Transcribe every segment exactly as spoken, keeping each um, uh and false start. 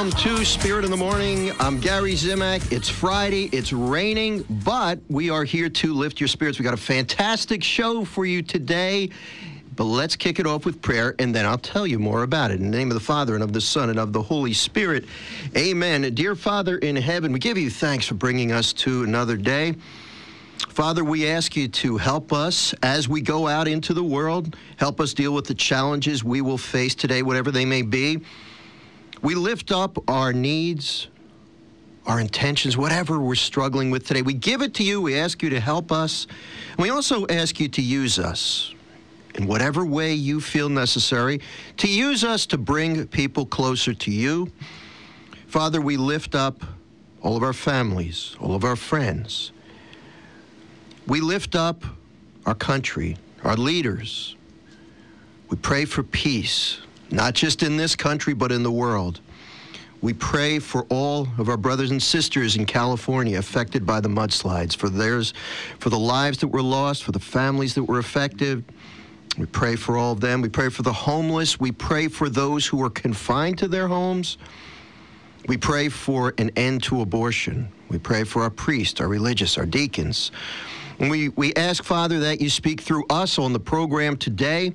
Welcome to Spirit in the Morning. I'm Gary Zimak. It's Friday. It's raining, but we are here to lift your spirits. We got a fantastic show for you today. But let's kick it off with prayer, and then I'll tell you more about it. In the name of the Father, and of the Son, and of the Holy Spirit. Amen. Dear Father in heaven, we give you thanks for bringing us to another day. Father, we ask you to help us as we go out into the world. Help us deal with the challenges we will face today, whatever they may be. We lift up our needs, our intentions, whatever we're struggling with today. We give it to you. We ask you to help us. And we also ask you to use us in whatever way you feel necessary, to use us to bring people closer to you. Father, we lift up all of our families, all of our friends. We lift up our country, our leaders. We pray for peace, not just in this country, but in the world. We pray for all of our brothers and sisters in California affected by the mudslides, for theirs, for the lives that were lost, for the families that were affected. We pray for all of them. We pray for the homeless. We pray for those who are confined to their homes. We pray for an end to abortion. We pray for our priests, our religious, our deacons. And we, we ask, Father, that you speak through us on the program today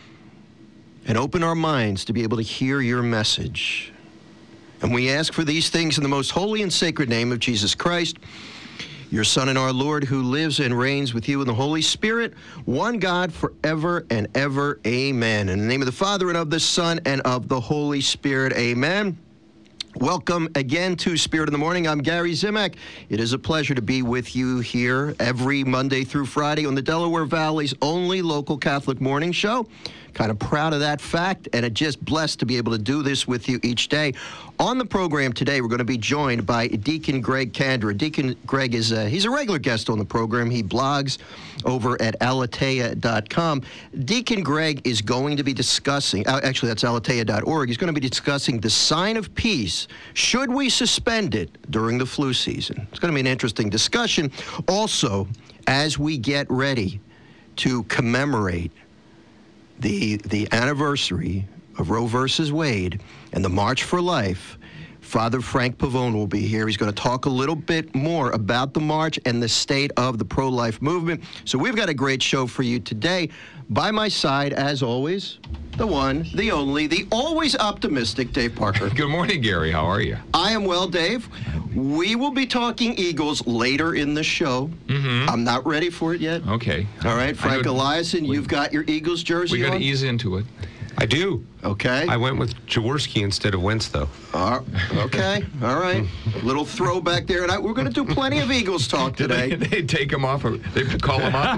and open our minds to be able to hear your message. And we ask for these things in the most holy and sacred name of Jesus Christ, your Son and our Lord, who lives and reigns with you in the Holy Spirit, one God forever and ever. Amen. In the name of the Father, and of the Son, and of the Holy Spirit. Amen. Welcome again to Spirit in the Morning. I'm Gary Zimak. It is a pleasure to be with you here every Monday through Friday on the Delaware Valley's only local Catholic morning show. Kind of proud of that fact, and I'm just blessed to be able to do this with you each day. On the program today, we're going to be joined by Deacon Greg Kandra. Deacon Greg is a, he's a regular guest on the program. He blogs over at aleteia dot com. Deacon Greg is going to be discussing, uh, actually that's aleteia dot org, he's going to be discussing the sign of peace. Should we suspend it during the flu season? It's going to be an interesting discussion. Also, as we get ready to commemorate the the anniversary of Roe versus Wade and the March for Life, Father Frank Pavone will be here. He's going to talk a little bit more about the march and the state of the pro-life movement. So we've got a great show for you today. By my side, as always, the one, the only, the always optimistic Dave Parker. Good morning, Gary. How are you? I am well, Dave. We will be talking Eagles later in the show. Mm-hmm. I'm not ready for it yet. Okay. All right, Frank Eliason, you've got your Eagles jersey on? We got to ease into it. I do. Okay. I went with Jaworski instead of Wentz, though. Uh, okay. All right. Little throwback there. And I, we're going to do plenty of Eagles talk today. They, they take him off, or they call him up.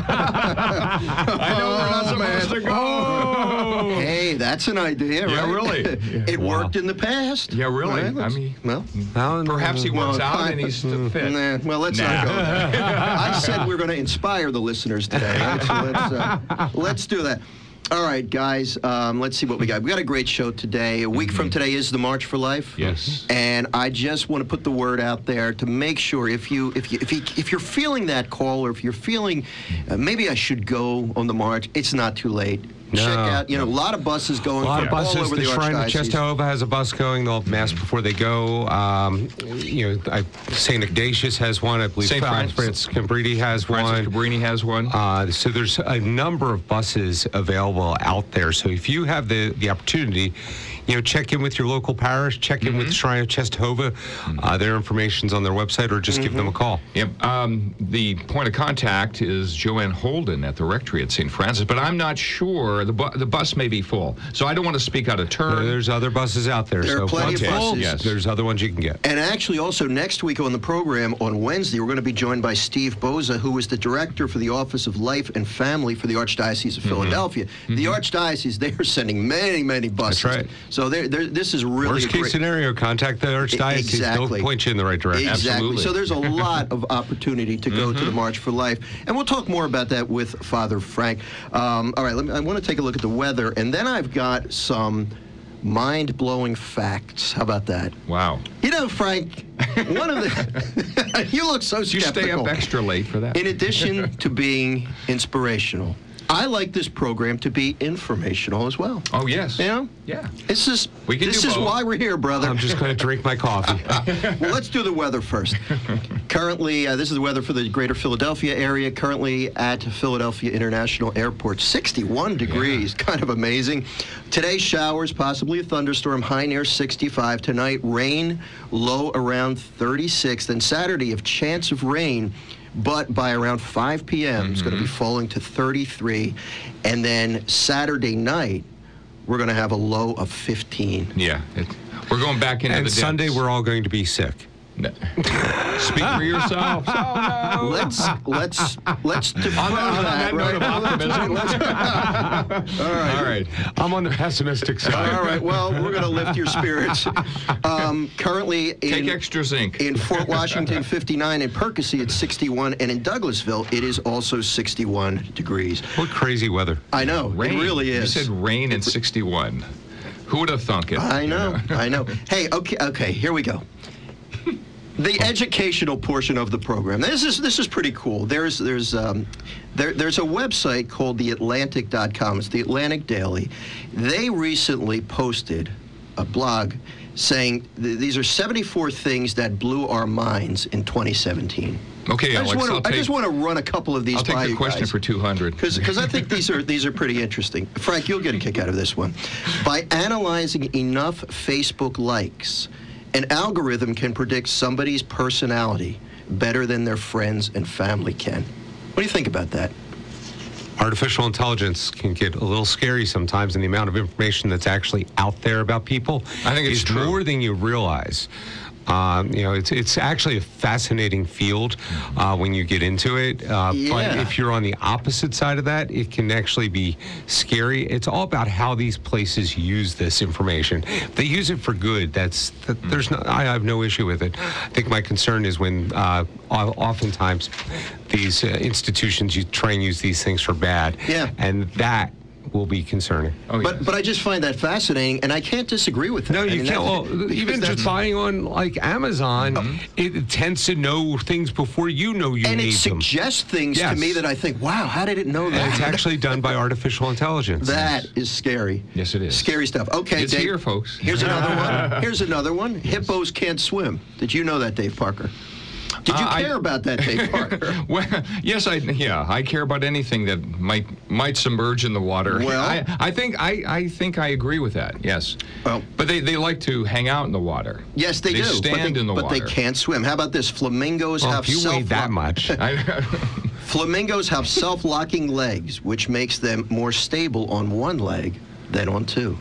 I know we're not Oh, man. supposed to go. Oh. Hey, that's an idea, Yeah, right? really. It Wow. worked in the past. Yeah, really. Right, I mean, well, No, no, perhaps he well, works out kind- and he's still fit. Nah, well, let's Nah. not go there. I said we're going to inspire the listeners today. Right? So let's, uh, let's do that. All right, guys, um, let's see what we got. We got a great show today. A week mm-hmm. from today is the March for Life. Yes. And I just want to put the word out there to make sure if you if you if you if you're feeling that call, or if you're feeling uh, maybe I should go on the march, it's not too late. No. Check out, you know, a lot of buses going A lot of from buses. all over The, the Shrine of Archdiocese. Czestochowa has a bus going. They'll have mass before they go. Um, you know, I, Saint Ignatius has one. I believe Saint Francis, Francis- Francis Cabrini has Francis one. Cabrini has one. Uh, so there's a number of buses available out there. So if you have the, the opportunity, you know, check in with your local parish, check in mm-hmm. with the Shrine of Czestochowa. Mm-hmm. Uh, their information's on their website, or just mm-hmm. give them a call. Yep. Um, the point of contact is Joanne Holden at the rectory at Saint Francis, but I'm not sure. The, bu- the bus may be full, so I don't want to speak out of turn. There's other buses out there. There so are plenty okay. of buses. Yes. There's other ones you can get. And actually, also next week on the program, on Wednesday, we're going to be joined by Steve Boza, who is the director for the Office of Life and Family for the Archdiocese of mm-hmm. Philadelphia. Mm-hmm. The Archdiocese, they are sending many, many buses. That's right. So they're, they're, this is really Worst a case great scenario, contact the Archdiocese. Exactly. They'll point you in the right direction. Exactly. Absolutely. So there's a lot of opportunity to go mm-hmm. to the March for Life. And we'll talk more about that with Father Frank. Um, all right, let me, I want to take a look at the weather. And then I've got some mind-blowing facts. How about that? Wow. You know, Frank, one of the... you look so Did you skeptical. stay up extra late for that? In addition to being inspirational, I like this program to be informational as well. Oh, yes. You know? Yeah. This is, We can this do is both. why we're here, brother. I'm just going to drink my coffee. Well, let's do the weather first. Currently, uh, this is the weather for the greater Philadelphia area. Currently at Philadelphia International Airport, sixty-one degrees. Yeah. Kind of amazing. Today, showers, possibly a thunderstorm, high near sixty-five. Tonight, rain, low around thirty-six. Then Saturday, a chance of rain, but by around five p.m., mm-hmm. it's going to be falling to thirty-three. And then Saturday night, we're going to have a low of fifteen. Yeah. It, we're going back into And the Sunday, depths. we're all going to be sick. No. Speak for yourself. Oh, no. Let's let's let's defer On that, on that, that note right? of optimism. All right. All right. I'm on the pessimistic side. All right. Well, we're going to lift your spirits. Um, currently in Take extra zinc. in Fort Washington, fifty-nine. In Percy, it's sixty-one, and in Douglasville, it is also sixty-one degrees. What crazy weather. I know. Rain. It really is. You said rain in sixty-one. Who would have thunk it? I know. I know. Hey. Okay. Okay. Here we go. The educational portion of the program. This is this is pretty cool. There's there's um, there, there's a website called the Atlantic dot com. It's the Atlantic Daily. They recently posted a blog saying th- these are seventy-four things that blew our minds in twenty seventeen. Okay, I just Alex. wanna- I'll I take, just want to run a couple of these I'll take by the you question guys. for two hundred. Because I think these are these are pretty interesting. Frank, you'll get a kick out of this one. By analyzing enough Facebook likes, an algorithm can predict somebody's personality better than their friends and family can. What do you think about that? Artificial intelligence can get a little scary sometimes, and the amount of information that's actually out there about people I think it's is true. more than you realize. Um, you know, it's it's actually a fascinating field uh, when you get into it. Uh, But Yeah. if you're on the opposite side of that, it can actually be scary. It's all about how these places use this information. If they use it for good, that's that, there's no. I have no issue with it. I think my concern is when uh, o- oftentimes these uh, institutions you try and use these things for bad. Yeah. And that will be concerning. Oh, But yes. but I just find that fascinating, and I can't disagree with that. No, I you mean, can't. that- Well, because even that's- just buying on like Amazon, it tends to know things before you know you and need it them. suggests things to Yes. me that I think, wow, how did it know that? And it's actually done by artificial intelligence. That is scary. Yes, it is. Scary stuff. Okay, It's Dave, here, folks. Here's another one. Here's another one. Hippos can't swim. Did you know that, Dave Parker? Did you Uh, I- care about that, Dave Parker? Well, yes, I yeah, I care about anything that might might submerge in the water. Well- I, I think I, I think I agree with that. Yes. Well- but they, they like to hang out in the water. Yes, they, They do. stand but they, in the but water. they can't swim. How about this? Flamingos Well, have if you self weigh that much. I, Flamingos have self-locking legs, which makes them more stable on one leg than on two.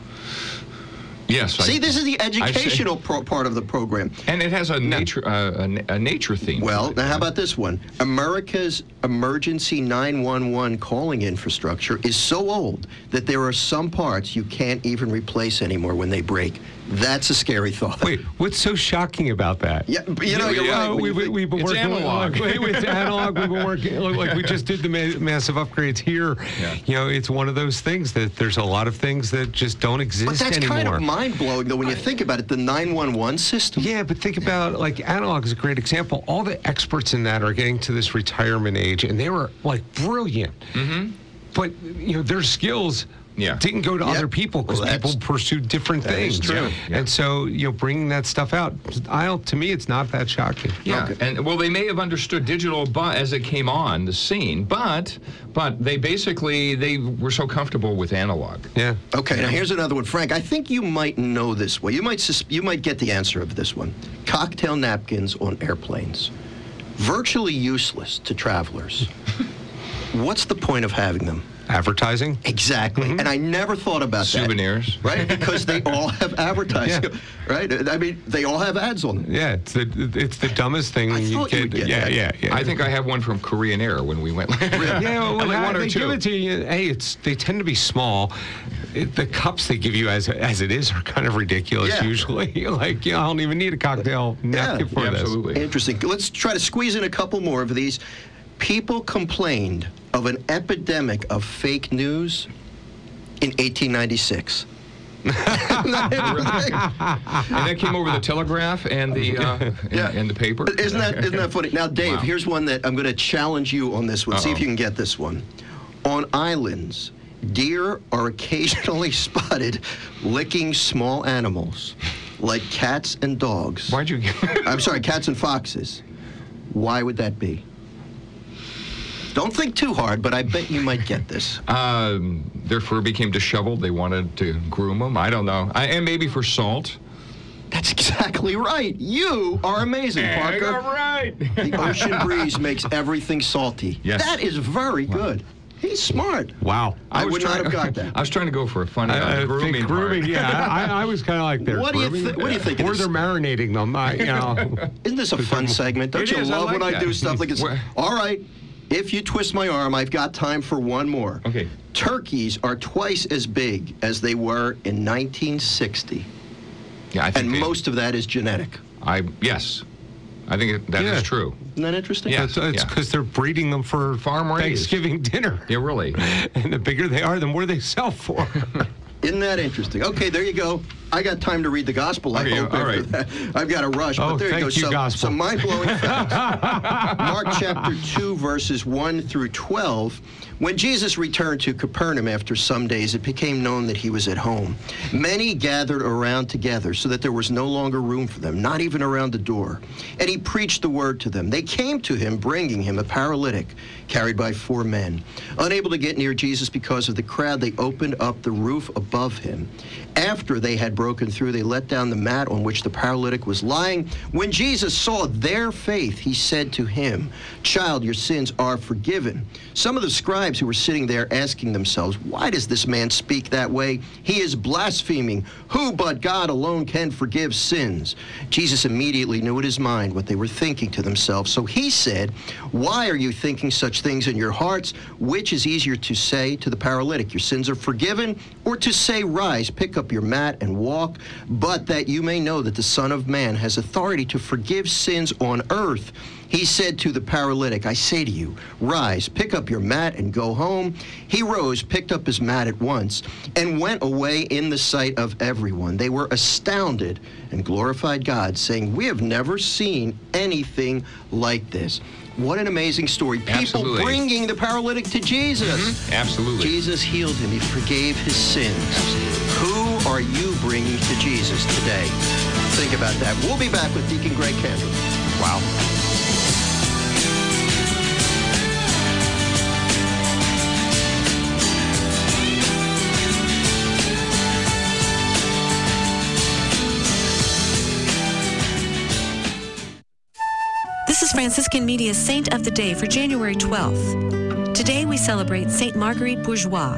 yes. See, I, this is the educational pro- part of the program. and it has a nature uh, a, a nature theme. to Well, it. now how about this one? America's emergency nine one one calling infrastructure is so old that there are some parts you can't even replace anymore when they break. That's a scary thought. Wait, what's so shocking about that? Yeah, but you know, Yeah, you're yeah, right. Uh, when we, you we, think- we've been It's working analog. Like, it's analog. We've been working like, like we just did the ma- massive upgrades here. Yeah. You know, it's one of those things that there's a lot of things that just don't exist But that's anymore. kind of mind-blowing, though, when you think about it, the nine one one system. Yeah, but think about like analog is a great example. All the experts in that are getting to this retirement age, and they were like brilliant. Mm-hmm. But you know, their skills Yeah. didn't go to Yep. other people because Well, that's- people pursued different that is things. true. Yeah. And so you know, bringing that stuff out, I don't, to me, it's not that shocking. Yeah, and well, they may have understood digital bu- as it came on the scene, but but they basically they were so comfortable with analog. Yeah. Okay, now here's another one, Frank. I think you might know this one. You might sus- you might get the answer of this one. Cocktail napkins on airplanes, virtually useless to travelers. What's the point of having them? Advertising. Exactly, and I never thought about Souvenirs. that. Right, because they all have advertising. Yeah. Right, I mean, they all have ads on them. Yeah, it's the it's the dumbest thing I when you thought you get, would get yeah, that. yeah, yeah. I think I have one from Korean Air when we went. Yeah, well, Only how- one or they two. give it to you. Hey, it's they tend to be small. It, the cups they give you as as it is are kind of ridiculous Yeah. usually. Like, you know, I don't even need a cocktail napkin for Yeah, this. absolutely. Interesting. Let's try to squeeze in a couple more of these. People complained of an epidemic of fake news in eighteen ninety-six. And that came over the telegraph and the uh, and, Yeah. and the paper. Isn't that isn't that funny? Now, Dave, Wow. here's one that I'm going to challenge you on this one. See if Uh-oh. you can get this one. On islands, deer are occasionally spotted licking small animals, like cats and dogs. Why'd you get... I'm sorry, cats and foxes. Why would that be? Don't think too hard, but I bet you might get this. Um, their fur became disheveled. They wanted to groom them. I don't know. I, and maybe for salt. That's exactly right. You are amazing, Parker. All right. The ocean breeze makes everything salty. Yes. That is very good. He's smart. Wow. I, was would trying, not have got that. I was trying to go for a funny uh, I grooming think part. grooming, yeah. I, I was kind of like they're What do you grooming. thi- what do you think of Or this? they're marinating them. I, you know. Isn't this a fun segment? Don't It you is, I love like when I that. do stuff like this? Wha- All right. If you twist my arm, I've got time for one more. Okay. Turkeys are twice as big as they were in nineteen sixty. Yeah, I think And they- most of that is genetic. I yes, I think it- that is Yeah. true. Isn't that interesting? Yeah. It's it's yeah. because they're breeding them for Farm raised. Thanksgiving dinner. Yeah, really. And the bigger they are, the more they sell for. Isn't that interesting? Okay, there you go. I got time to read the gospel. I Okay, hope. all after right. that. I've got to rush, Oh, but there thank you go. you, some, gospel. some mind-blowing facts. Mark chapter two, verses one through twelve. When Jesus returned to Capernaum after some days, it became known that he was at home. Many gathered around together so that there was no longer room for them, not even around the door. And he preached the word to them. They came to him, bringing him a paralytic carried by four men. Unable to get near Jesus because of the crowd, they opened up the roof above him. After they had broken through, they let down the mat on which the paralytic was lying. When Jesus saw their faith, he said to him, "Child, your sins are forgiven." Some of the scribes who were sitting there asking themselves, "Why does this man speak that way? He is blaspheming. Who but God alone can forgive sins?" Jesus immediately knew in his mind what they were thinking to themselves. So he said, "Why are you thinking such things in your hearts? Which is easier to say to the paralytic, 'Your sins are forgiven,' or to say, 'Rise, pick up your mat and walk'? But that you may know that the Son of Man has authority to forgive sins on earth." He said to the paralytic, "I say to you, rise, pick up your mat and go home." He rose, picked up his mat at once, and went away in the sight of everyone. They were astounded and glorified God, saying, "We have never seen anything like this." What an amazing story. People Absolutely. bringing the paralytic to Jesus. Mm-hmm. Absolutely. Jesus healed him. He forgave his sins. Who are you bringing to Jesus today? Think about that. We'll be back with Deacon Greg Kendall. Wow. This is Franciscan Media's Saint of the Day for January twelfth. Today we celebrate Saint Marguerite Bourgeois.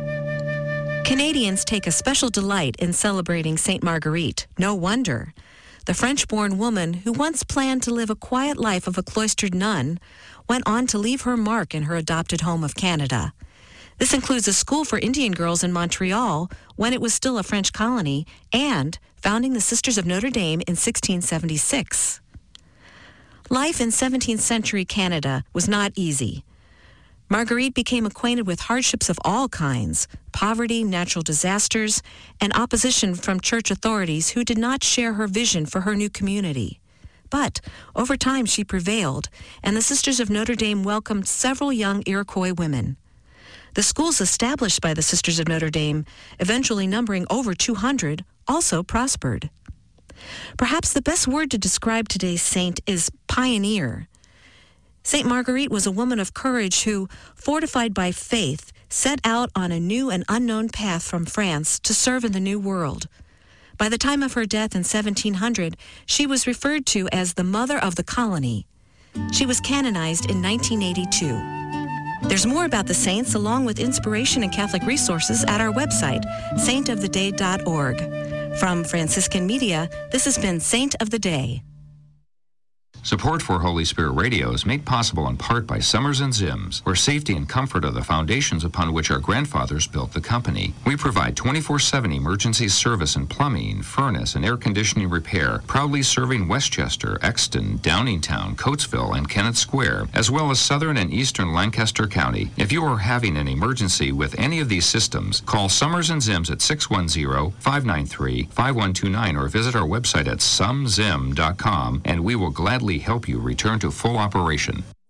Canadians take a special delight in celebrating Saint Marguerite. No wonder. The French-born woman who once planned to live a quiet life of a cloistered nun went on to leave her mark in her adopted home of Canada. This includes a school for Indian girls in Montreal when it was still a French colony and founding the Sisters of Notre Dame in sixteen seventy-six. Life in seventeenth century Canada was not easy. Marguerite became acquainted with hardships of all kinds, poverty, natural disasters, and opposition from church authorities who did not share her vision for her new community. But over time she prevailed, and the Sisters of Notre Dame welcomed several young Iroquois women. The schools established by the Sisters of Notre Dame, eventually numbering over two hundred, also prospered. Perhaps the best word to describe today's saint is pioneer. Saint Marguerite was a woman of courage who, fortified by faith, set out on a new and unknown path from France to serve in the New World. By the time of her death in seventeen hundred, she was referred to as the Mother of the Colony. She was canonized in nineteen eighty-two. There's more about the saints along with inspiration and Catholic resources at our website, saint of the day dot org. From Franciscan Media, this has been Saint of the Day. Support for Holy Spirit Radio is made possible in part by Summers and Zims, where safety and comfort are the foundations upon which our grandfathers built the company. We provide twenty-four seven emergency service in plumbing, furnace, and air conditioning repair, proudly serving Westchester, Exton, Downingtown, Coatesville, and Kennett Square, as well as southern and eastern Lancaster County. If you are having an emergency with any of these systems, call Summers and Zims at six one zero, five nine three, five one two nine or visit our website at sumzim dot com, and we will gladly help you return to full operation.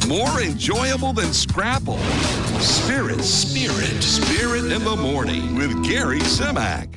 more enjoyable than Scrapple. Spirit, Spirit, Spirit in the Morning with Gary Zimak.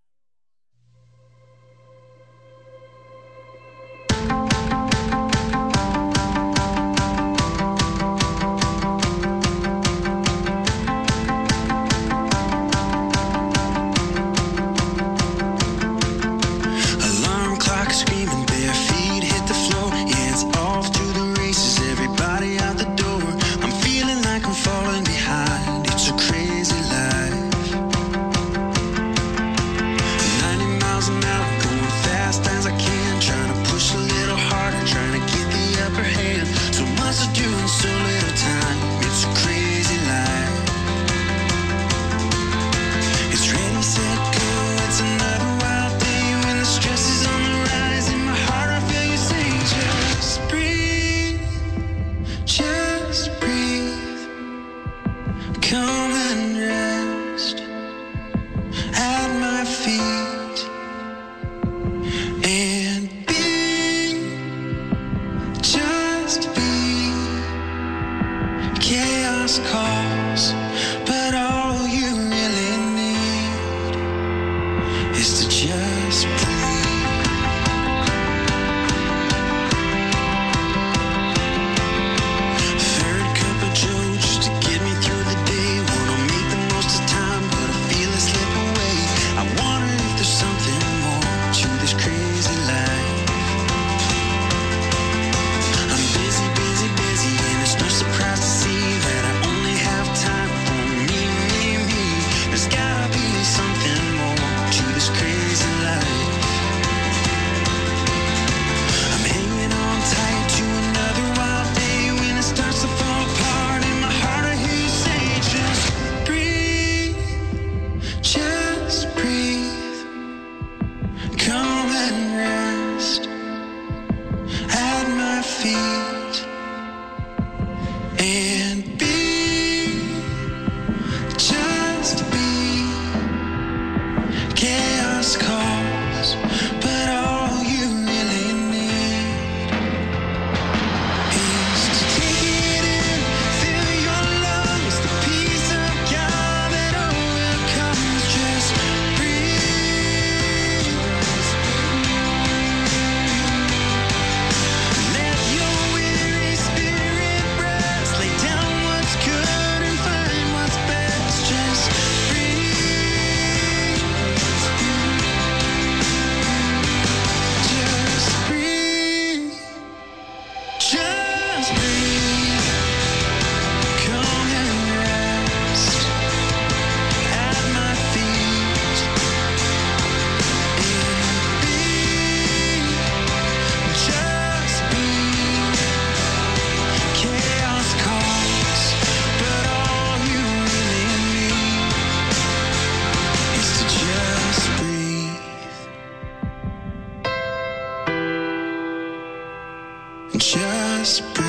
Just breathe.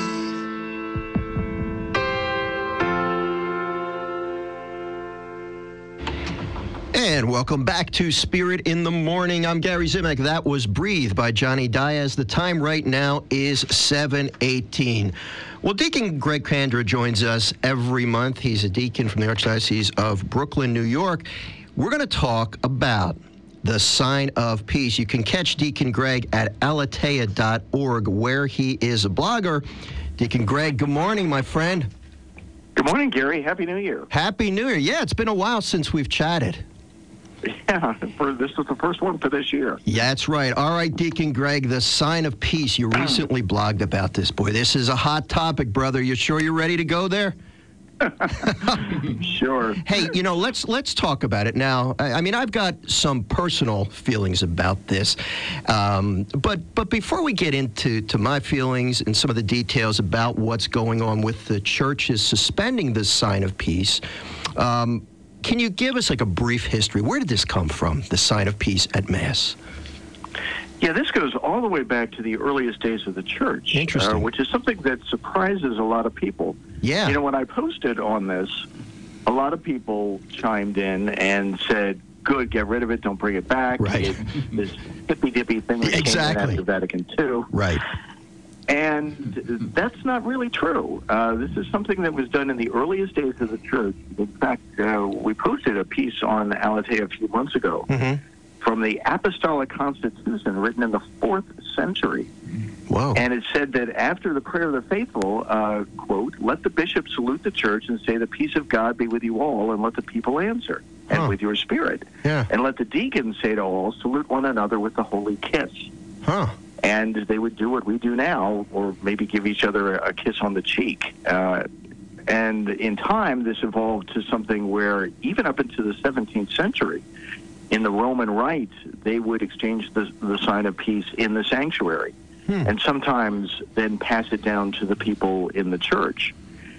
And welcome back to Spirit in the Morning. I'm Gary Zimak. That was Breathe by Johnny Diaz. The time right now is seven eighteen. Well, Deacon Greg Kandra joins us every month. He's a deacon from the Archdiocese of Brooklyn, New York. We're going to talk about the Sign of Peace. You can catch Deacon Greg at aleteia dot org, where he is a blogger. Deacon Greg, good morning, my friend. Good morning, Gary. Happy New Year. Happy New Year. Yeah, it's been a while since we've chatted. Yeah, for, this is the first one for this year. Yeah, that's right. All right, Deacon Greg, the Sign of Peace. You recently blogged about this. Boy, this is a hot topic, brother. You sure you're ready to go there? Sure. Hey, you know, let's let's talk about it now. I, I mean, I've got some personal feelings about this, um, but but before we get into to my feelings and some of the details about what's going on with the churches suspending the Sign of Peace, um, can you give us like a brief history? Where did this come from, the Sign of Peace at Mass? Yeah, this goes all the way back to the earliest days of the church. Interesting. Uh, which is something that surprises a lot of people. Yeah. You know, when I posted on this, a lot of people chimed in and said, good, get rid of it, don't bring it back. Right. It, this hippy-dippy thing that Exactly. came in after Vatican Two. Right. And that's not really true. Uh, this is something that was done in the earliest days of the church. In fact, uh, we posted a piece on Aletheia a few months ago Mm-hmm. from the Apostolic Constitution written in the fourth century. Whoa. And it said that after the prayer of the faithful, uh, quote, let the bishop salute the church and say, the peace of God be with you all, and let the people answer, and Huh. with your spirit. Yeah. And let the deacons say to all, salute one another with the holy kiss. Huh. And they would do what we do now, or maybe give each other a kiss on the cheek. Uh, and in time, this evolved to something where, even up into the seventeenth century, in the Roman Rite, they would exchange the, the sign of peace in the sanctuary, Hmm. and sometimes then pass it down to the people in the church.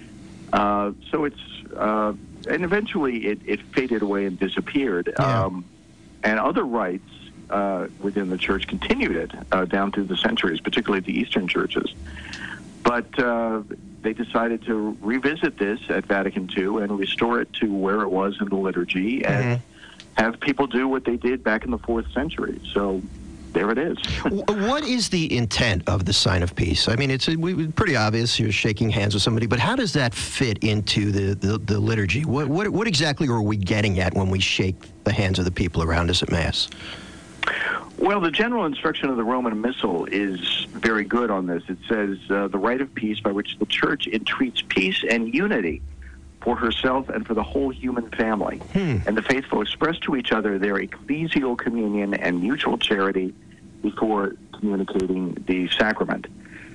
Uh, so it's, uh, and eventually it, it faded away and disappeared. Yeah. Um, and other rites uh, within the church continued it uh, down through the centuries, particularly the Eastern churches. But uh, they decided to revisit this at Vatican Two and restore it to where it was in the liturgy, and Mm-hmm. have people do what they did back in the fourth century. So there it is. W- What is the intent of the sign of peace? I mean, it's a, we, pretty obvious. You're shaking hands with somebody, but how does that fit into the, the, the liturgy? What, what what exactly are we getting at when we shake the hands of the people around us at Mass? Well, the general instruction of the Roman Missal is very good on this. It says, uh, the rite of peace by which the Church entreats peace and unity for herself and for the whole human family. Hmm. And the faithful express to each other their ecclesial communion and mutual charity before communicating the sacrament.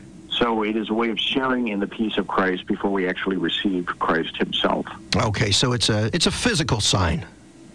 So it is a way of sharing in the peace of Christ before we actually receive Christ himself. Okay, so it's a it's a physical sign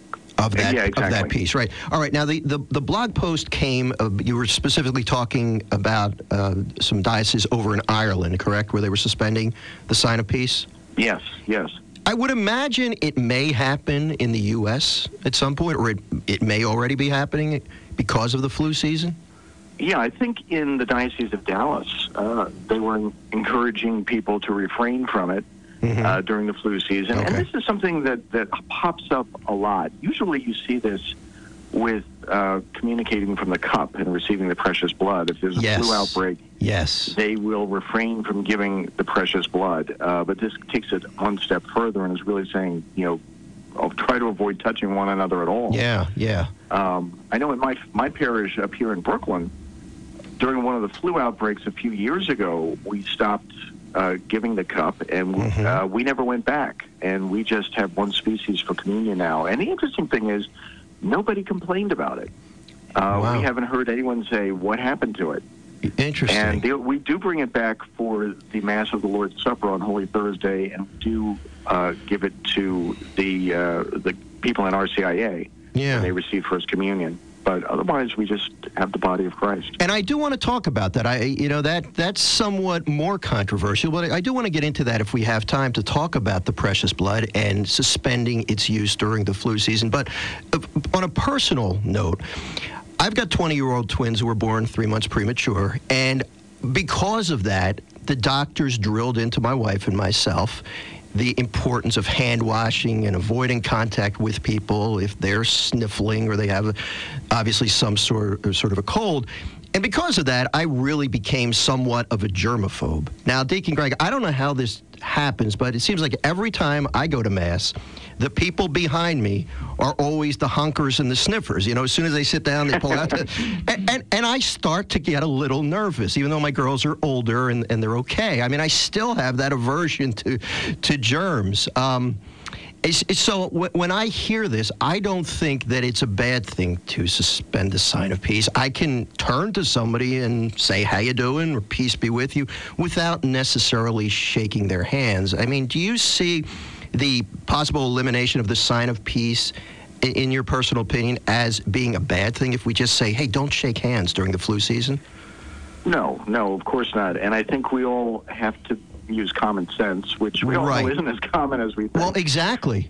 of that Yeah, of that exactly. peace, right? All right. Now the the, the blog post came. Uh, you were specifically talking about uh, some dioceses over in Ireland, correct, where they were suspending the sign of peace. Yes, yes. I would imagine it may happen in the U S at some point, or it it may already be happening because of the flu season. Yeah, I think in the Diocese of Dallas, uh, they were encouraging people to refrain from it Mhm. uh, during the flu season. And Okay. this is something that, that pops up a lot. Usually you see this with uh, communicating from the cup and receiving the precious blood. If there's a Yes. flu outbreak, Yes. they will refrain from giving the precious blood. Uh, but this takes it one step further and is really saying, you know, oh, try to avoid touching one another at all. Yeah. Yeah. Um, I know in my my parish up here in Brooklyn, during one of the flu outbreaks a few years ago, we stopped uh, giving the cup, and we, Mhm. uh, we never went back. And we just have one species for communion now. And the interesting thing is, nobody complained about it. Uh, Wow. We haven't heard anyone say what happened to it. Interesting. And the, we do bring it back for the Mass of the Lord's Supper on Holy Thursday, and do uh, give it to the uh, the people in R C I A Yeah. when they receive First Communion. But otherwise, we just have the body of Christ. And I do want to talk about that. I, you know, that that's somewhat more controversial, but I do want to get into that if we have time to talk about the precious blood and suspending its use during the flu season. But uh, on a personal note, I've got twenty-year-old twins who were born three months premature, and because of that, the doctors drilled into my wife and myself the importance of hand washing and avoiding contact with people if they're sniffling or they have, obviously, some sort of, sort of a cold. And because of that, I really became somewhat of a germaphobe. Now, Deacon Greg, I don't know how this happens, but it seems like every time I go to Mass, the people behind me are always the honkers and the sniffers. You know, as soon as they sit down, they pull out. The, and, and, and I start to get a little nervous, even though my girls are older and, and they're okay. I mean, I still have that aversion to, to germs. Um, It's, it's, so w- when I hear this, I don't think that it's a bad thing to suspend the sign of peace. I can turn to somebody and say, how you doing, or peace be with you, without necessarily shaking their hands. I mean, do you see the possible elimination of the sign of peace, in, in your personal opinion, as being a bad thing if we just say, hey, don't shake hands during the flu season? No, no, of course not. And I think we all have to use common sense, which we all Right. know isn't as common as we think. Well, exactly.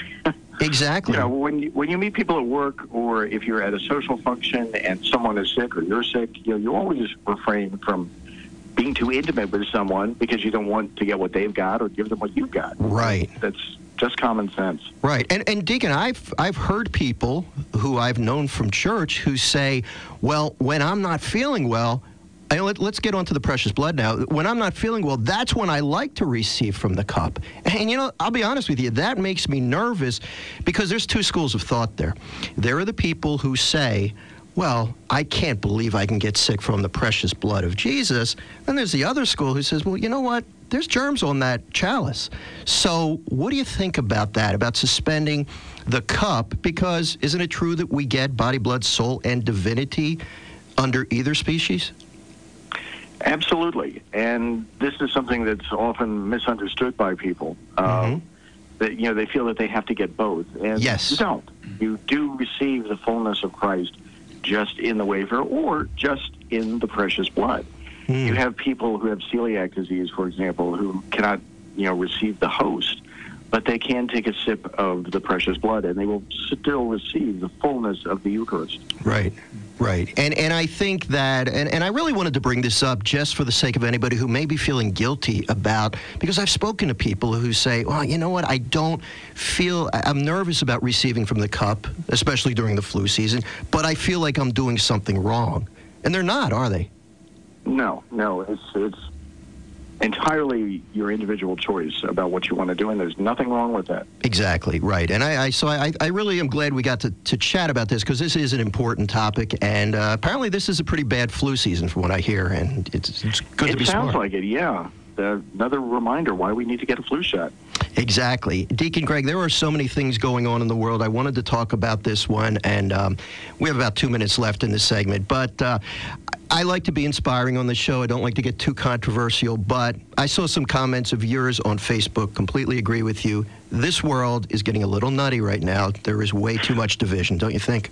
Exactly. You know, when you, when you meet people at work, or if you're at a social function and someone is sick or you're sick, you know, you always refrain from being too intimate with someone because you don't want to get what they've got or give them what you've got. Right. That's just common sense. Right. And, and Deacon, I've, I've heard people who I've known from church who say, well, when I'm not feeling well, And let, let's get on to the precious blood now. When I'm not feeling well, that's when I like to receive from the cup. And, you know, I'll be honest with you, that makes me nervous because there's two schools of thought there. There are the people who say, well, I can't believe I can get sick from the precious blood of Jesus. And there's the other school who says, well, you know what? There's germs on that chalice. So what do you think about that, about suspending the cup? Because isn't it true that we get body, blood, soul, and divinity under either species? Absolutely. And this is something that's often misunderstood by people. Mm-hmm. Um, that, you know, they feel that they have to get both. And yes. You don't. You do receive the fullness of Christ just in the wafer or just in the precious blood. Mm. You have people who have celiac disease, for example, who cannot, you know, receive the host, but they can take a sip of the precious blood, and they will still receive the fullness of the Eucharist. Right, right. And and I think that, and, and I really wanted to bring this up just for the sake of anybody who may be feeling guilty about, because I've spoken to people who say, well, you know what, I don't feel, I'm nervous about receiving from the cup, especially during the flu season, but I feel like I'm doing something wrong. And they're not, are they? No, no. It's it's entirely your individual choice about what you want to do, and there's nothing wrong with that. Exactly, right. And I, I so I, I really am glad we got to, to chat about this, because this is an important topic, and uh, apparently this is a pretty bad flu season from what I hear, and it's, it's good it to be smart. It sounds smart. like it, yeah. Uh, another reminder why we need to get a flu shot. Exactly. Deacon Greg, there are so many things going on in the world. I wanted to talk about this one, and um, we have about two minutes left in this segment. But uh, I like to be inspiring on the show. I don't like to get too controversial, but I saw some comments of yours on Facebook. Completely agree with you. This world is getting a little nutty right now. There is way too much division, don't you think?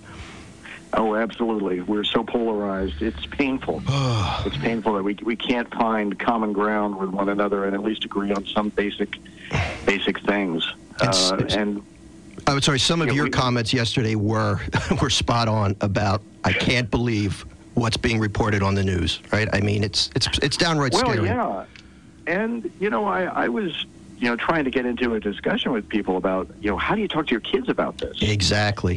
Oh, absolutely. We're so polarized. It's painful. It's painful that we we can't find common ground with one another and at least agree on some basic basic things. It's, uh, it's, and I'm sorry, some of yeah, your we, comments yesterday were were spot on about, I can't believe what's being reported on the news, right? I mean, it's it's it's downright well, scary. Well, yeah. And, you know, I, I was, you know, trying to get into a discussion with people about, you know, how do you talk to your kids about this? Exactly.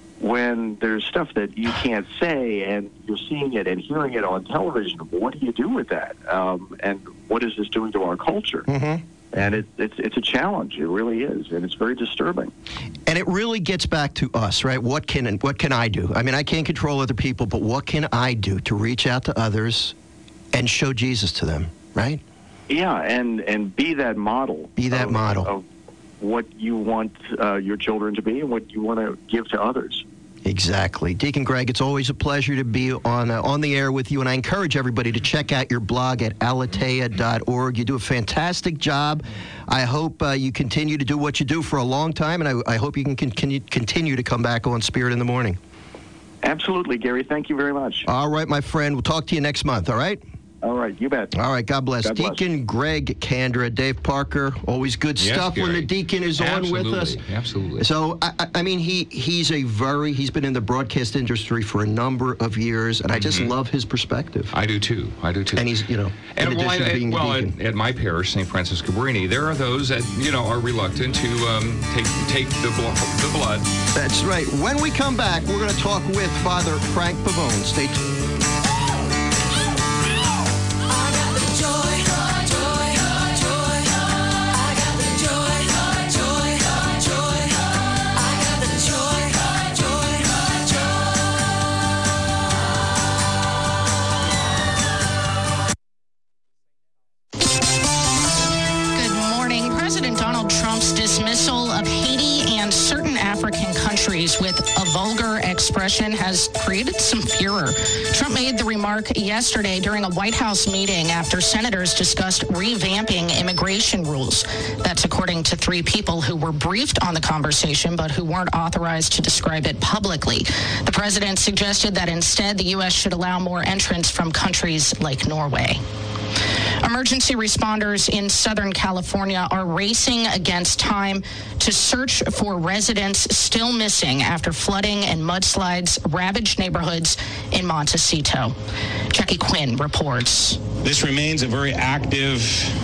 When there's stuff that you can't say and you're seeing it and hearing it on television, what do you do with that? Um, and what is this doing to our culture? Mm-hmm. And it, it's it's a challenge. It really is, and it's very disturbing. And it really gets back to us, right? What can and what can I do? I mean, I can't control other people, but what can I do to reach out to others and show Jesus to them, right? Yeah, and, and be that model. Be that of, model. Of what you want uh, your children to be and what you want to give to others. Exactly. Deacon Greg, it's always a pleasure to be on uh, on the air with you, and I encourage everybody to check out your blog at aleteia dot org. You do a fantastic job. I hope uh, you continue to do what you do for a long time, and I, I hope you can continue, continue to come back on Spirit in the Morning. Absolutely, Gary. Thank you very much. All right, my friend. We'll talk to you next month, all right? All right, you bet. All right, God bless. God bless. Deacon Greg Kandra, Dave Parker, always good Yes, stuff Gary. when the deacon is Absolutely. on with us. Absolutely. So, I, I mean, he he's a very, he's been in the broadcast industry for a number of years, and I just Mm-hmm. love his perspective. I do too. I do too. And he's, you know, And in well, addition I, to being well a at, deacon. at my parish, Saint Francis Cabrini, there are those that you know are reluctant to um, take take the, blo- the blood. That's right. When we come back, we're going to talk with Father Frank Pavone. Stay tuned. President Donald Trump's dismissal of Haiti and certain African countries with a vulgar expression has created some furor. Trump made the remark yesterday during a White House meeting after senators discussed revamping immigration rules. That's according to three people who were briefed on the conversation but who weren't authorized to describe it publicly. The president suggested that instead the U S should allow more entrants from countries like Norway. Emergency responders in Southern California are racing against time to search for residents still missing after flooding and mudslides ravaged neighborhoods in Montecito. Jackie Quinn reports. This remains a very active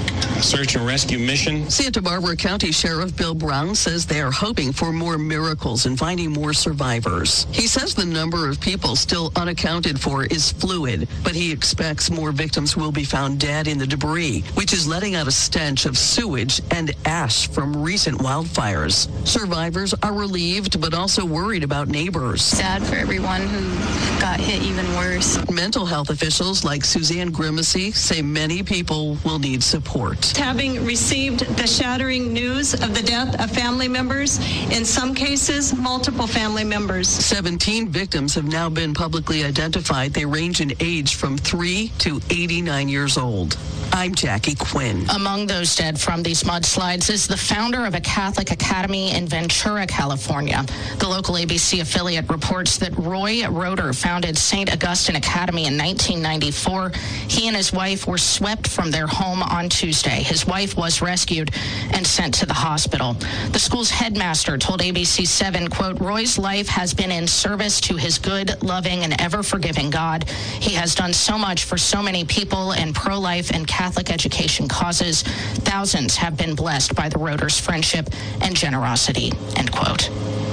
search and rescue mission. Santa Barbara County Sheriff Bill Brown says they are hoping for more miracles and finding more survivors. He says the number of people still unaccounted for is fluid, but he expects more victims will be found dead in the debris, which is letting out a stench of sewage and ash from recent wildfires. Survivors are relieved, but also worried about neighbors. Sad for everyone who got hit even worse. Mental health officials like Suzanne Grimacy say many people will need support. Having received the shattering news of the death of family members, in some cases, multiple family members. seventeen victims have now been publicly identified. They range in age from three to eighty-nine years old. I'm Jackie Quinn. Among those dead from these mudslides is the founder of a Catholic academy in Ventura, California. The local A B C affiliate reports that Roy Roeder founded Saint Augustine Academy in nineteen ninety-four. He and his wife were swept from their home on Tuesday. His wife was rescued and sent to the hospital. The school's headmaster told A B C seven, quote, Roy's life has been in service to his good, loving, and ever-forgiving God. He has done so much for so many people and pro-life and Catholic education causes. Thousands have been blessed by the Roeder's friendship and generosity, end quote.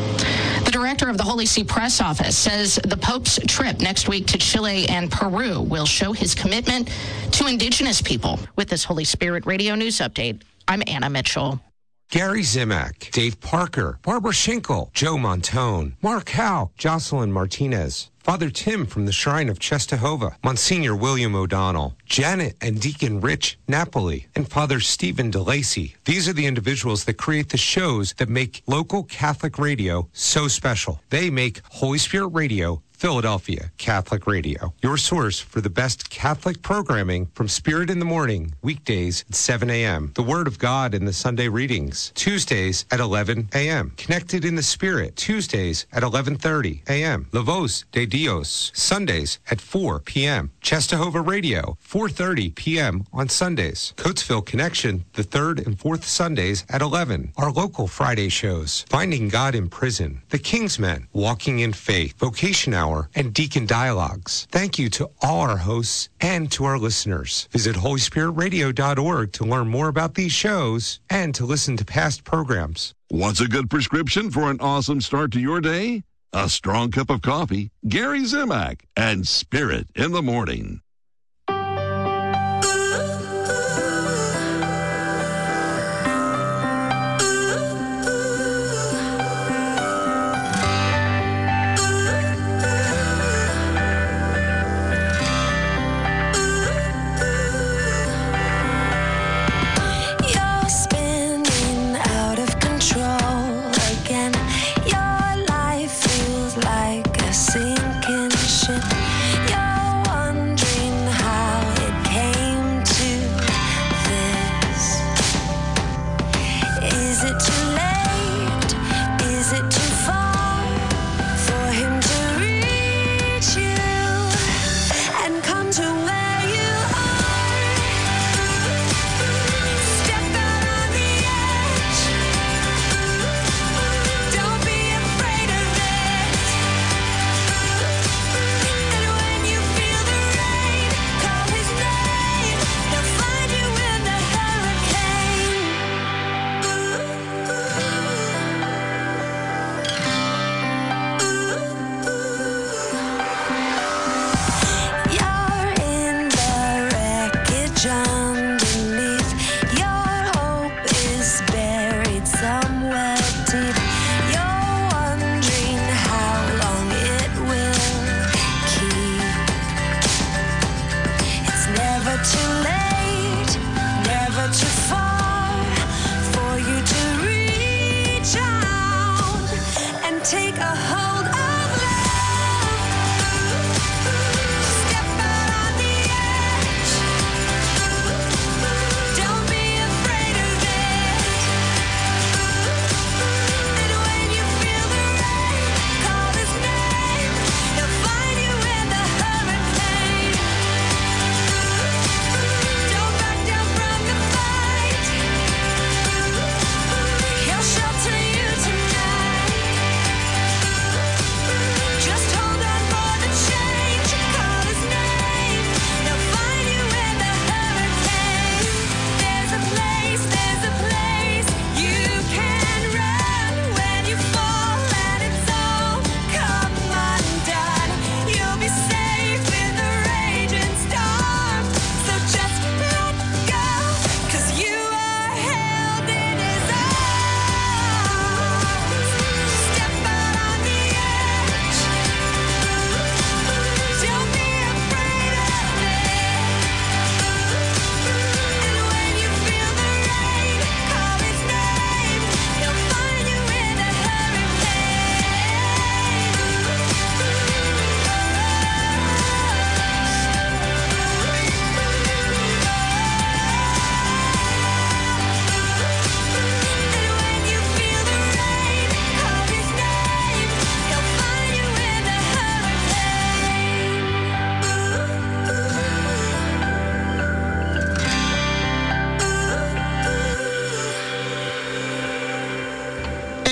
The director of the Holy See Press Office says the Pope's trip next week to Chile and Peru will show his commitment to indigenous people. With this Holy Spirit Radio News Update, I'm Anna Mitchell. Gary Zimak, Dave Parker, Barbara Schinkel, Joe Montone, Mark Howe, Jocelyn Martinez, Father Tim from the Shrine of Czestochowa, Monsignor William O'Donnell, Janet and Deacon Rich Napoli, and Father Stephen DeLacy. These are the individuals that create the shows that make local Catholic radio so special. They make Holy Spirit Radio Philadelphia Catholic Radio, your source for the best Catholic programming from Spirit in the Morning, weekdays at seven a.m. The Word of God in the Sunday readings, Tuesdays at eleven a.m. Connected in the Spirit, Tuesdays at eleven thirty a.m. La Voz de Dios, Sundays at four p.m. Czestochowa Radio, four thirty p.m. on Sundays. Coatesville Connection, the third and fourth Sundays at eleven. Our local Friday shows, Finding God in Prison, The Kingsmen, Walking in Faith, Vocation Hour, and Deacon Dialogues. Thank you to all our hosts and to our listeners. Visit holy spirit radio dot org to learn more about these shows and to listen to past programs. What's a good prescription for an awesome start to your day? A strong cup of coffee, Gary Zimak, and Spirit in the Morning. Sinking ship, you're wondering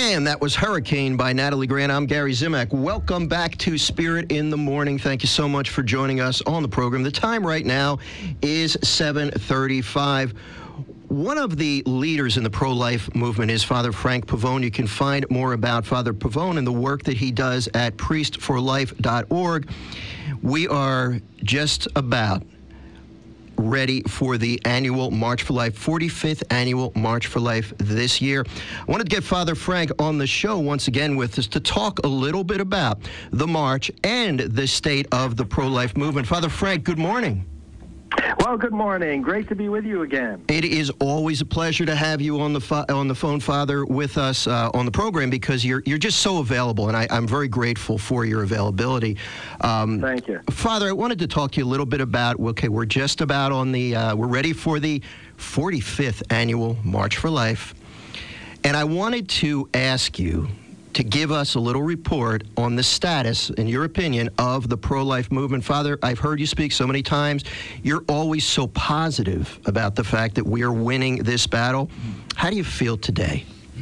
Man, that was Hurricane by Natalie Grant. I'm Gary Zimak. Welcome back to Spirit in the Morning. Thank you so much for joining us on the program. The time right now is seven thirty-five. One of the leaders in the pro-life movement is Father Frank Pavone. You can find more about Father Pavone and the work that he does at priest for life dot org. We are just about ready for the annual March for Life, forty-fifth annual March for Life this year. I wanted to get Father Frank on the show once again with us to talk a little bit about the march and the state of the pro-life movement. Father Frank, good morning. Well, good morning. Great to be with you again. It is always a pleasure to have you on the fo- on the phone, Father, with us uh, on the program because you're you're just so available, and I, I'm very grateful for your availability. Um, Thank you, Father. I wanted to talk to you a little bit about. Okay, we're just about on the. Uh, we're ready for the forty-fifth annual March for Life, and I wanted to ask you to give us a little report on the status, in your opinion, of the pro-life movement. Father, I've heard you speak so many times. You're always so positive about the fact that we are winning this battle. How do you feel today?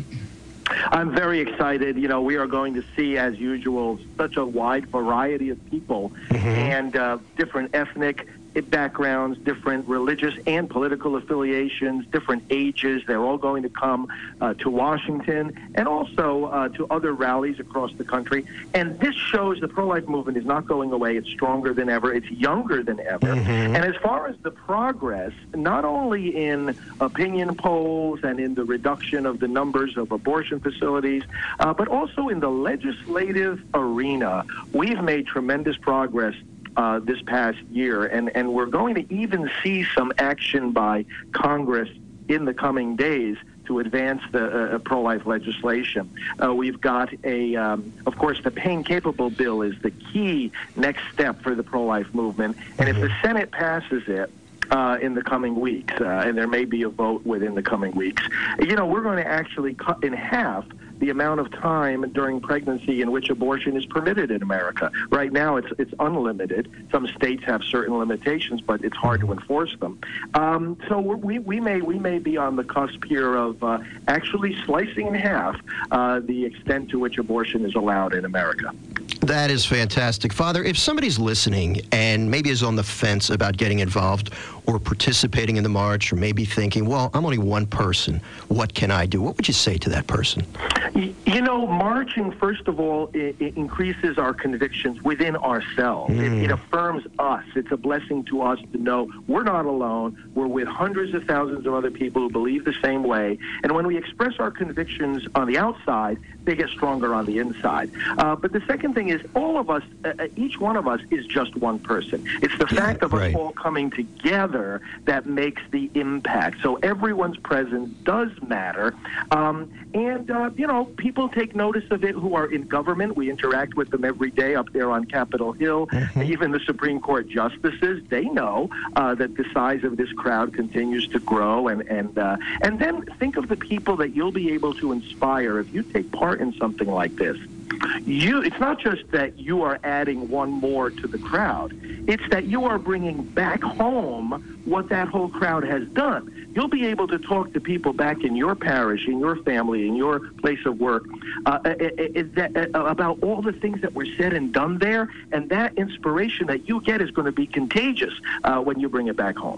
I'm very excited. You know, we are going to see, as usual, such a wide variety of people mm-hmm. and uh, different ethnic backgrounds, different religious and political affiliations, different ages. They're all going to come uh, to Washington and also uh, to other rallies across the country. And this shows the pro-life movement is not going away. It's stronger than ever. It's younger than ever. Mm-hmm. And as far as the progress, not only in opinion polls and in the reduction of the numbers of abortion facilities, uh, but also in the legislative arena, we've made tremendous progress Uh, this past year, and, and we're going to even see some action by Congress in the coming days to advance the uh, pro-life legislation. Uh, we've got a, um, of course, the pain-capable bill is the key next step for the pro-life movement, and if the Senate passes it, Uh, in the coming weeks, uh, and there may be a vote within the coming weeks. You know, we're going to actually cut in half the amount of time during pregnancy in which abortion is permitted in America. Right now, it's it's unlimited. Some states have certain limitations, but it's hard to enforce them. Um, so we we may we may be on the cusp here of uh, actually slicing in half uh, the extent to which abortion is allowed in America. That is fantastic. Father, if somebody's listening and maybe is on the fence about getting involved or participating in the march or maybe thinking, well, I'm only one person, what can I do? What would you say to that person? You know, marching, first of all, it, it increases our convictions within ourselves. Mm. It, it affirms us. It's a blessing to us to know we're not alone. We're with hundreds of thousands of other people who believe the same way. And when we express our convictions on the outside, they get stronger on the inside. Uh, but the second thing is all of us, uh, each one of us is just one person. It's the yeah, fact of right. us all coming together that makes the impact. So everyone's presence does matter. Um, and, uh, you know, people take notice of it who are in government. We interact with them every day up there on Capitol Hill. Mm-hmm. Even the Supreme Court justices, they know uh, that the size of this crowd continues to grow. And, and, uh, and then think of the people that you'll be able to inspire if you take part in something like this. You, it's not just that you are adding one more to the crowd. It's that you are bringing back home what that whole crowd has done. You'll be able to talk to people back in your parish, in your family, in your place of work uh, uh, that, uh, about all the things that were said and done there, and that inspiration that you get is going to be contagious uh, when you bring it back home.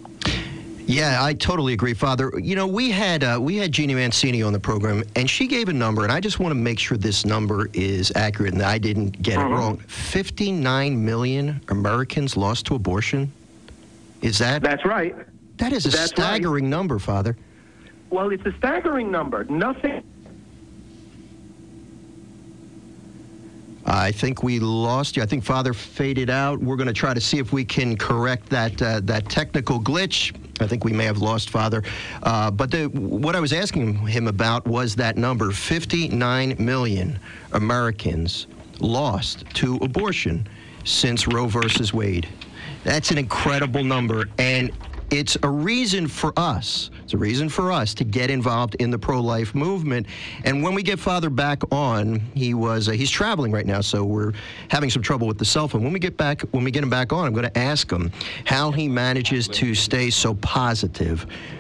Yeah, I totally agree, Father. You know, we had uh, we had Jeannie Mancini on the program, and she gave a number, and I just want to make sure this number is accurate and that I didn't get mm-hmm. it wrong. fifty-nine million Americans lost to abortion? Is that? That's right. That is a That's staggering right. number, Father. Well, it's a staggering number. Nothing... I think we lost you. I think Father faded out. We're going to try to see if we can correct that uh, that technical glitch. I think we may have lost Father. Uh, but the, what I was asking him about was that number, fifty-nine million Americans lost to abortion since Roe versus Wade. That's an incredible number, and it's a reason for us, it's a reason for us to get involved in the pro-life movement. And when we get Father back on, he was, uh, he's traveling right now, so we're having some trouble with the cell phone. When we get back, when we get him back on, I'm going to ask him how he manages to stay so positive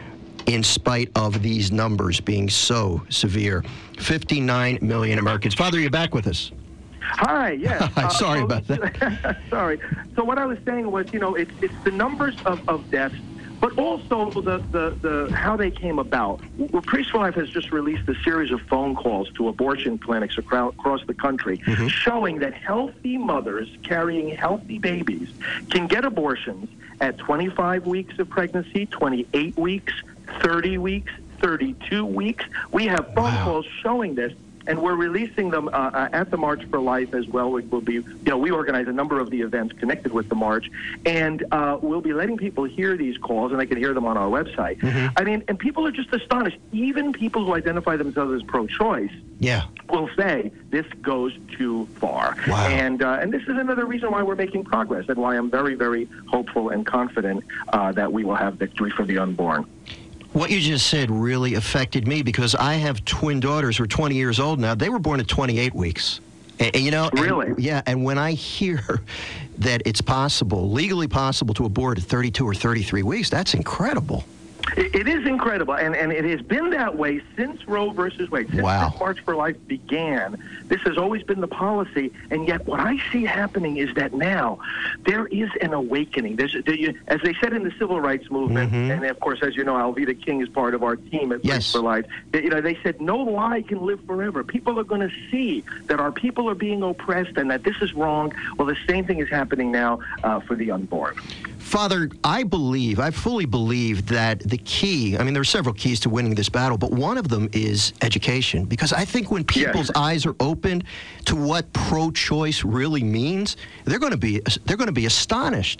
in spite of these numbers being so severe. fifty-nine million Americans. Father, you're back with us. Hi, yes. I'm sorry uh, so, about that. Sorry. So what I was saying was, you know, it's it's the numbers of, of deaths, but also the, the, the how they came about. Well, Priests for Life has just released a series of phone calls to abortion clinics across, across the country, mm-hmm. showing that healthy mothers carrying healthy babies can get abortions at twenty-five weeks of pregnancy, twenty-eight weeks, thirty weeks, thirty-two weeks. We have phone wow. calls showing this. And we're releasing them uh, at the March for Life as well. We will be, you know, we organize a number of the events connected with the march, and uh, we'll be letting people hear these calls, and they can hear them on our website. Mm-hmm. I mean, and people are just astonished. Even people who identify themselves as pro-choice, yeah, will say this goes too far. Wow. And uh, and this is another reason why we're making progress, and why I'm very, very hopeful and confident uh, that we will have victory for the unborn. What you just said really affected me because I have twin daughters who are twenty years old now. They were born at twenty-eight weeks. And, and, you know, really? And, yeah, and when I hear that it's possible, legally possible to abort at thirty-two or thirty-three weeks, that's incredible. It, it is incredible, and, and it has been that way since Roe versus Wade. Since wow. this March for Life began, this has always been the policy, and yet what I see happening is that now there is an awakening. There's, there, as they said in the civil rights movement, mm-hmm. and of course, as you know, Alveda King is part of our team at yes. Priests for Life. They, you know, they said no lie can live forever. People are going to see that our people are being oppressed and that this is wrong. Well, the same thing is happening now uh, for the unborn. Father, I believe, I fully believe that the key, I mean, there are several keys to winning this battle, but one of them is education. Because I think when people's yes. eyes are opened to what pro-choice really means, they're going to be they're going to be astonished.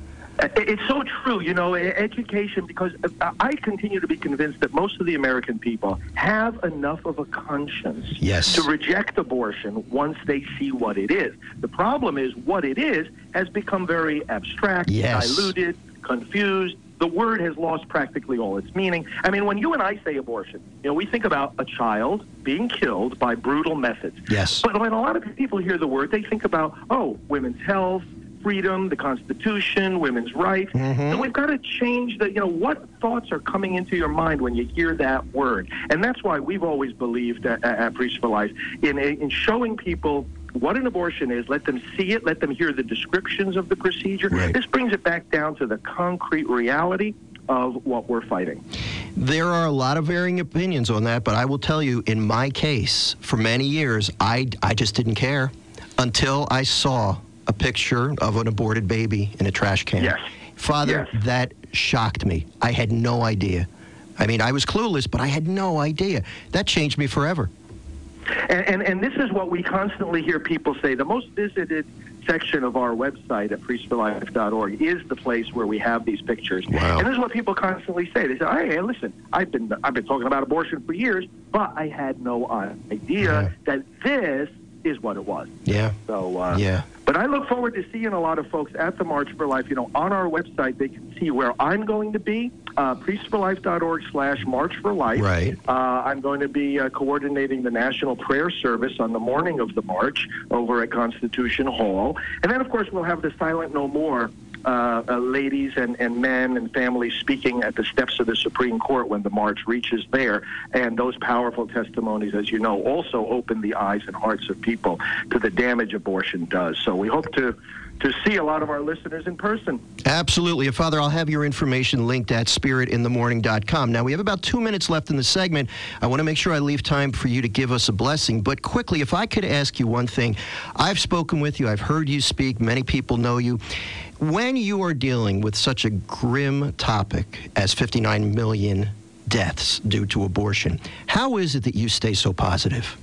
It's so true, you know, education, because I continue to be convinced that most of the American people have enough of a conscience yes. to reject abortion once they see what it is. The problem is what it is has become very abstract, yes. diluted, confused. The word has lost practically all its meaning. I mean, when you and I say abortion, you know, we think about a child being killed by brutal methods. Yes. But when a lot of people hear the word, they think about, oh, women's health, freedom, the Constitution, women's rights. Mm-hmm. And we've got to change the, you know, what thoughts are coming into your mind when you hear that word. And that's why we've always believed at, at Priests for Life in, in showing people what an abortion is, let them see it, let them hear the descriptions of the procedure. Right. This brings it back down to the concrete reality of what we're fighting. There are a lot of varying opinions on that, but I will tell you, in my case, for many years, I, I just didn't care until I saw a picture of an aborted baby in a trash can. Yes. Father, yes. that shocked me. I had no idea. I mean, I was clueless, but I had no idea. That changed me forever. And, and, and this is what we constantly hear people say. The most visited section of our website at priest for life dot org is the place where we have these pictures. Wow. And this is what people constantly say. They say, hey, listen, I've been, I've been talking about abortion for years, but I had no idea yeah. that this is what it was. Yeah. So, uh, yeah. But I look forward to seeing a lot of folks at the March for Life. You know, on our website, they can see where I'm going to be, uh, priest for life dot org slash March for Life. Right. Uh, I'm going to be uh, coordinating the National Prayer Service on the morning of the march over at Constitution Hall. And then, of course, we'll have the Silent No More Uh, uh, ladies and, and men and families speaking at the steps of the Supreme Court when the march reaches there. And those powerful testimonies, as you know, also open the eyes and hearts of people to the damage abortion does. So we hope to to see a lot of our listeners in person. Absolutely. Father, I'll have your information linked at spirit in the morning dot com. Now, we have about two minutes left in the segment. I want to make sure I leave time for you to give us a blessing. But quickly, if I could ask you one thing. I've spoken with you. I've heard you speak. Many people know you. When you are dealing with such a grim topic as fifty-nine million deaths due to abortion, how is it that you stay so positive?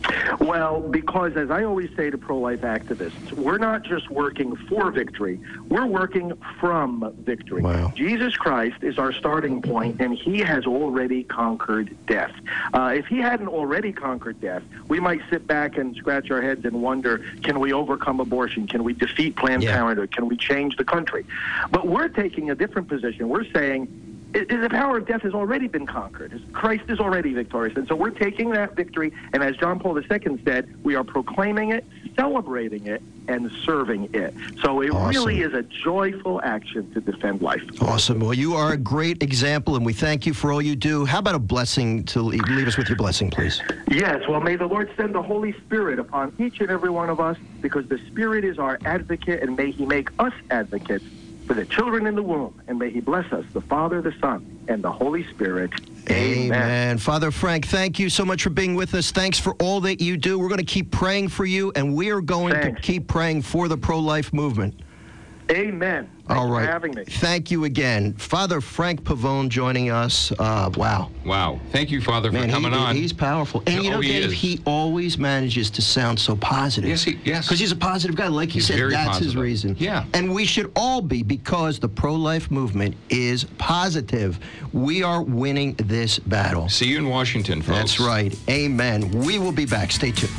Well, because as I always say to pro-life activists, we're not just working for victory, we're working from victory. Wow. Jesus Christ is our starting point, and he has already conquered death. Uh, if he hadn't already conquered death, we might sit back and scratch our heads and wonder, can we overcome abortion? Can we defeat Planned yeah. Parenthood? Can we change the country? But we're taking a different position. We're saying, the power of death has already been conquered. Christ is already victorious. And so we're taking that victory, and as John Paul the Second said, we are proclaiming it, celebrating it, and serving it. So it Awesome. really is a joyful action to defend life. Awesome. Well, you are a great example, and we thank you for all you do. How about a blessing to leave, leave us with your blessing, please? Yes, well, may the Lord send the Holy Spirit upon each and every one of us, because the Spirit is our advocate, and may He make us advocates for the children in the womb, and may He bless us, the Father, the Son, and the Holy Spirit. Amen. Amen. Father Frank, thank you so much for being with us. Thanks for all that you do. We're going to keep praying for you, and we are going Thanks. to keep praying for the pro-life movement. Amen. Thanks All right. for having me. Thank you again. Father Frank Pavone joining us. Uh, wow. Wow. Thank you, Father, Man, for coming he, on. He's powerful. And you know, Oh, he Dave, is. he always manages to sound so positive. Yes, he- yes. Because he's a positive guy. Like you He's said, very that's his positive. reason. Yeah. And we should all be, because the pro-life movement is positive. We are winning this battle. See you in Washington, folks. That's right. Amen. We will be back. Stay tuned.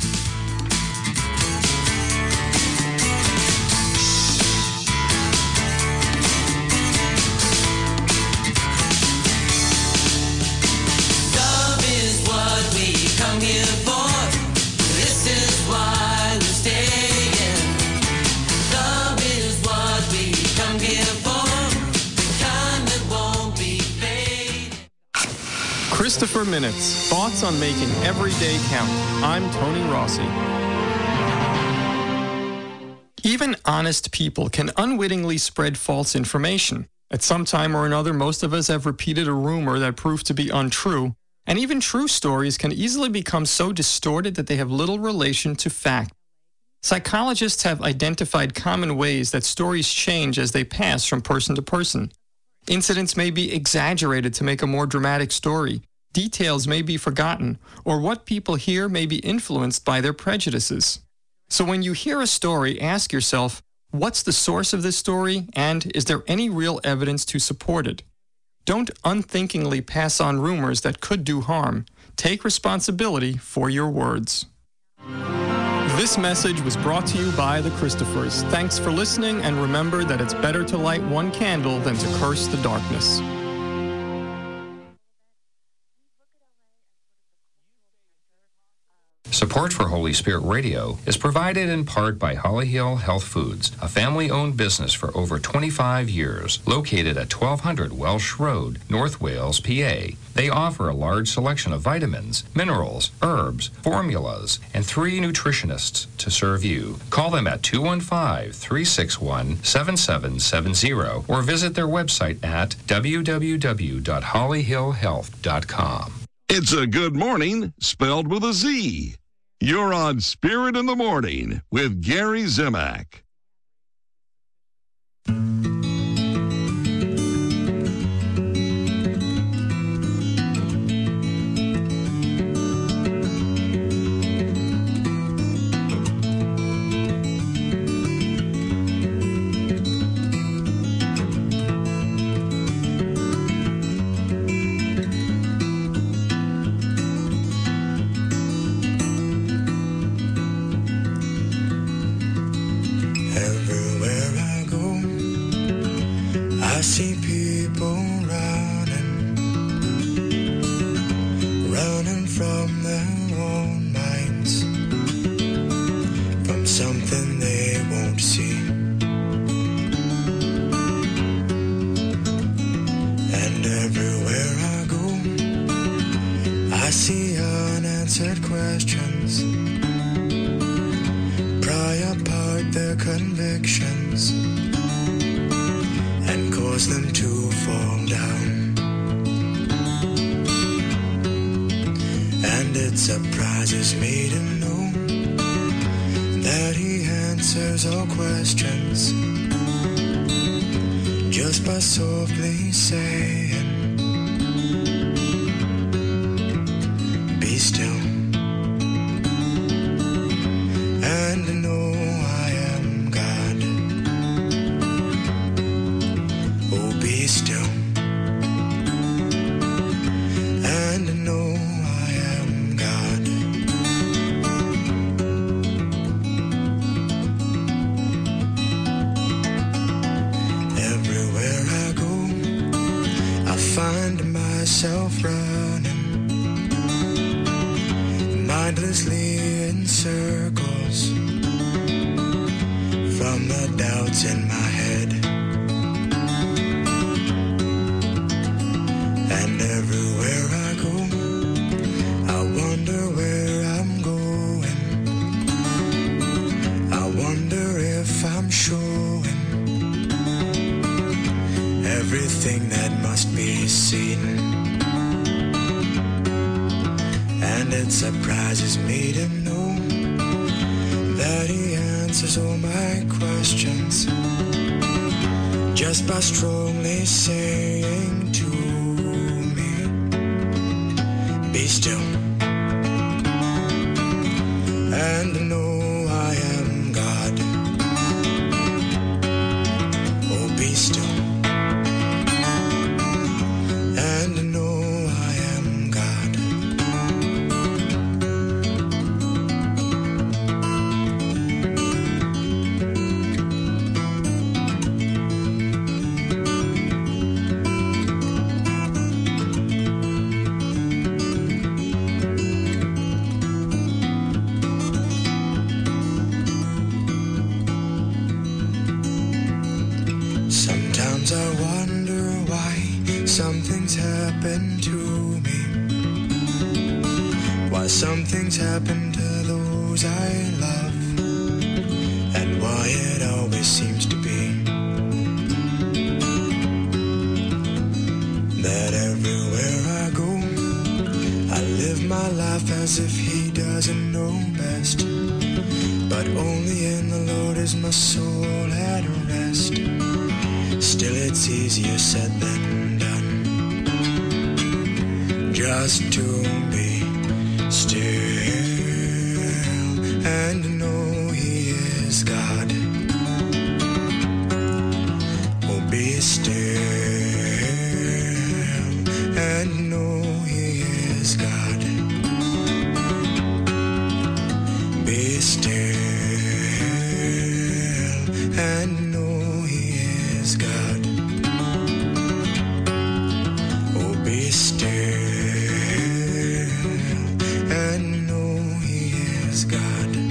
Love is what we come here for. This is why we're staying. Love is what we come here for. The kind that won't be fading. Christopher Minutes, thoughts on making every day count. I'm Tony Rossi. Even honest people can unwittingly spread false information. At some time or another, most of us have repeated a rumor that proved to be untrue, and even true stories can easily become so distorted that they have little relation to fact. Psychologists have identified common ways that stories change as they pass from person to person. Incidents may be exaggerated to make a more dramatic story. Details may be forgotten, or what people hear may be influenced by their prejudices. So when you hear a story, ask yourself, what's the source of this story, and is there any real evidence to support it? Don't unthinkingly pass on rumors that could do harm. Take responsibility for your words. This message was brought to you by the Christophers. Thanks for listening, and remember that it's better to light one candle than to curse the darkness. Support for Holy Spirit Radio is provided in part by Holly Hill Health Foods, a family-owned business for over twenty-five years, located at twelve hundred Welsh Road, North Wales, P A. They offer a large selection of vitamins, minerals, herbs, formulas, and three nutritionists to serve you. Call them at two one five, three six one, seven seven seven zero or visit their website at w w w dot holly hill health dot com. It's a good morning spelled with a Z. You're on Spirit in the Morning with Gary Zimak. Everywhere I go, I see people running, running from their own minds, from something they won't see. And everywhere I go, I see unanswered questions, pry apart their convictions and cause them to fall down. And it surprises me to know that He answers all questions just by softly saying, be still and know I am God. Oh, be still and know I am God. Everywhere I go, I find myself running mindlessly in circles, the doubts in my head. And everywhere I go, I wonder where I'm going. I wonder if I'm showing everything that must be seen. And it surprises me to know that he answers all my questions just by strongly saying to me, be still and know I am God. Oh, be still and know I am God. Sometimes I wonder why some things happen to me, why some things happen to those I love, and why it always seems to be that everywhere I go, I live my life as if he doesn't know best, but only in the Lord is my soul at rest. Still it's easier said than done, just to be still and know he is God. Oh, be still and know he is God. Be still and know he is God. Oh, be still and know he is God.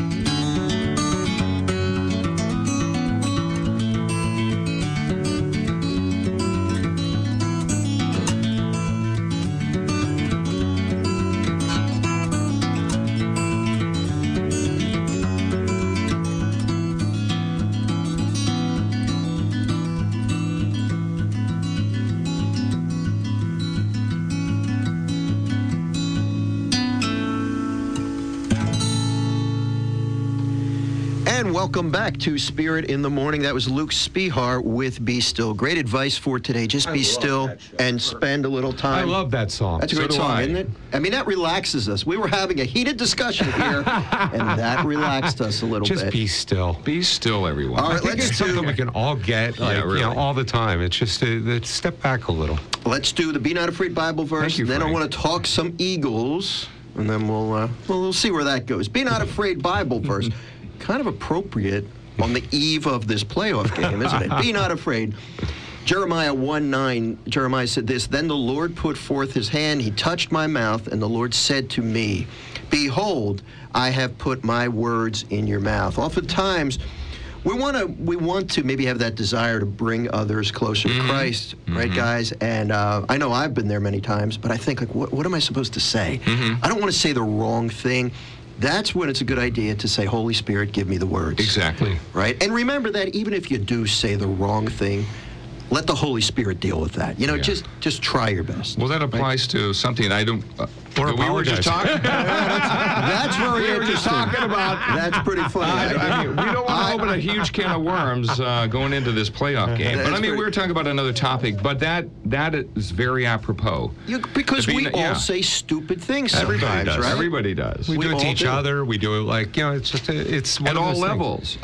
And welcome back to Spirit in the Morning. That was Luke Spihar with Be Still. Great advice for today. Just be still and spend a little time. I love that song. That's a So great do song, I. isn't it? I mean, that relaxes us. We were having a heated discussion here, and that relaxed us a little Just bit. be still. Be still, everyone. All I right, think let's it's do- something we can all get, like, Yeah, really. you know, all the time. It's just a, a step back a little. Let's do the Be Not Afraid Bible verse. Thank you, then I Frank. want to talk some Eagles, and then we'll, uh, well, we'll see where that goes. Be Not Afraid Bible verse. Kind of appropriate on the eve of this playoff game, isn't it? Be not afraid. Jeremiah one nine, Jeremiah said this, Then the Lord put forth his hand, he touched my mouth, and the Lord said to me, Behold, I have put my words in your mouth. Oftentimes, we want to we want to maybe have that desire to bring others closer to Christ, right, guys? And uh, I know I've been there many times, but I think, like, what, what am I supposed to say? I don't want to say the wrong thing. That's when it's a good idea to say, Holy Spirit, give me the words. Exactly. Right? And remember that even if you do say the wrong thing, let the Holy Spirit deal with that. You know, Yeah. just just try your best. Well, that applies to something I don't. Uh, Or that we were just apologize. talking about. That's very we were just interesting. talking about. That's pretty funny. I mean, we don't want I- to open a huge can of worms uh, going into this playoff game. But I That's mean, we pretty- were talking about another topic, but that that is very apropos. You, because To be we n- all yeah. say stupid things Everybody sometimes, does. right? Everybody does. We, We do it all to each do. other. We do it like, you know, it's just, a, it's one At of all those things. levels.